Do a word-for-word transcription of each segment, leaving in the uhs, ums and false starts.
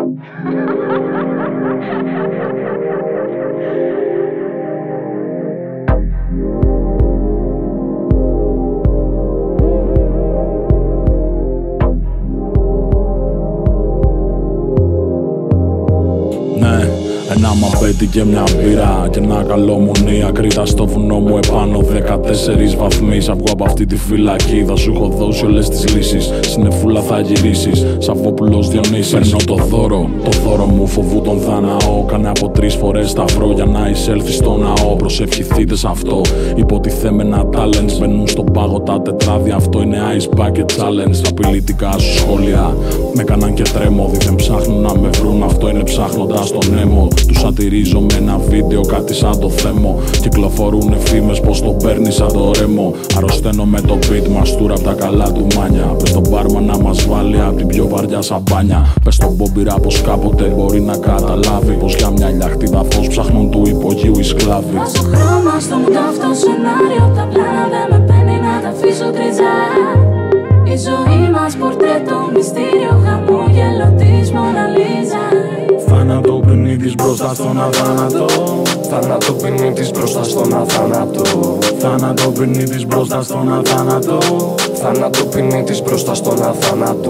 Ένα μαπέτι και μια μπύρα και ένα καλό μουνί. Ακρίτα στο βουνό μου επάνω δεκατέσσερις βαθμοί. Σ' βγω από αυτή τη φυλακή, θα σου έχω δώσει όλες τις λύσεις. Συνεφούλα θα γυρίσεις, Σαββόπουλος Διονύσης. Παίρνω το δώρο, το δώρο μου φοβού τον Δαναό. Κάνε από τρεις φορές σταυρό για να εισέλθει στο ναό. Προσευχηθείτε σ' αυτό, υποτιθέμενα talents. Μπαίνουν στον πάγο τα τετράδια, αυτό είναι Ice Bucket Challenge. Τα απειλητικά σου σχόλια με κάναν και τρέμω. Δεν ψάχνουν να με βρουν, αυτό είναι ψάχνοντας τον έμο. Τους σατυρίζω με ένα βίντεο, κάτι σαν το θέμο. Κυκλοφορούνε φήμες πως τον παίρνει σαν το ρέμο. Αρρωσταίνω με το beat, μαστούρα απ' τα καλά του μάνια. Πες τον μπάρμα να μας βάλει απ' την πιο βαριά σαμπάνια. Πες τον Μπομπίρα πως κάποτε μπορεί να καταλάβει πως για μια λιαχτίδα φως ψάχνουν του υπογείου οι σκλάβοι. Βάζω χρώμα στο μουντό αυτό σενάριο. Τα πλάνα δεν με παίρνει να τα αφήσω γκριζά. Η ζωή μας πορτρέτο, μυστήριο, χαμόγελο της Μόνα Λίζα. Θάνατο ποινή της μπροστά στον αθάνατο. Θάνατο ποινή της μπροστά στον αθάνατο. Θάνατο ποινή της μπροστά στον αθάνατο. Θάνατο ποινή της μπροστά στον αθάνατο.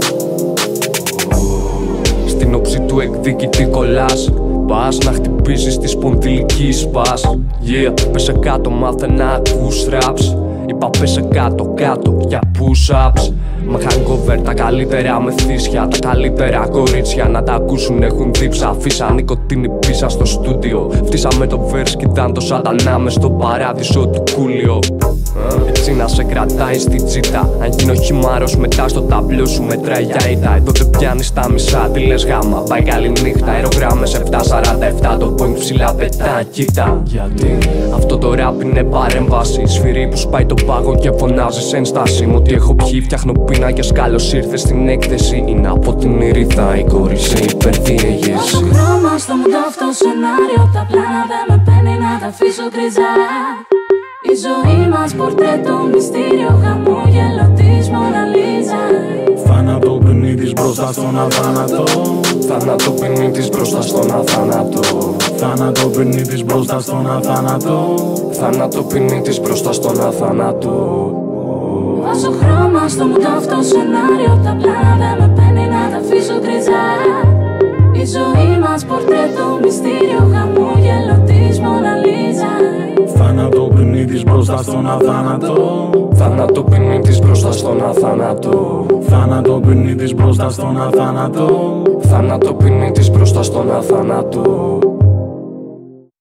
Στην όψη του εκδικητή κολλάς. Πας να χτυπήσεις τη σπονδυλική σπάς. Yeah, πέσε κάτω, μάθε να ακούς raps. Είπα πέσε κάτω κάτω για push-ups. Με hangover τα καλύτερα μεθύσια. Τα καλύτερα κορίτσια να τα ακούσουν έχουν δίψα. Αφήσα νοικοτήνη πίσα στο στούντιο. Φτύσαμε το verse κι ήταν το σατανά μες στο παράδεισο του Κούλιο. Έτσι να σε κρατάει στη τσίτα. Αν γίνω χυμάρος μετά στο ταμπλό σου μετράει για ήττα. Εδώ δεν πιάνεις τα μισά, τι λες γάμα. Πάει καλή νύχτα, αερογράμμες επτά σαράντα επτά. Το point ψηλά πετά, κοίτα. Γιατί αυτό το rap είναι παρέμβαση. Σφυρί που σπάει το πάγο και φωνάζεις ένσταση. Μου ότι έχω πιει, φτιάχνω πίνακες. Καλώς ήρθες στην έκθεση. Είναι από την Ηρίδα η κόρη σε υπερδιέγεση. Βάζω χρώμα στο μουντό αυτό σενάριο. Τα πλάνα δεν με παίρνει να τα αφήσω γκριζά. Η ζωή μας πορτρέτο, μυστήριο, χαμόγελο της Μόνα Λίζα. Θάνατο ποινή της μπροστά στον αθάνατο. Θάνατο ποινή της μπροστά στον αθάνατο. Θάνατο ποινή της μπροστά στον αθάνατο. Θάνατο ποινή της μπροστά στον αθάνατο. Βάζω χρώμα στο μουντό αυτό σενάριο. Τα πλάνα δεν με παίρνει να τα αφήσω γκριζά. Η ζωή μας πορτρέτο, μυστήριο, χαμόγελο της Μόνα Λίζα. Θάνατο ποινή της μπροστά στον αθάνατο. Θάνατο ποινή της μπροστά στον αθάνατο. Θάνατο ποινή της μπροστά στον αθάνατο. Θάνατο ποινή της μπροστά στον αθάνατο.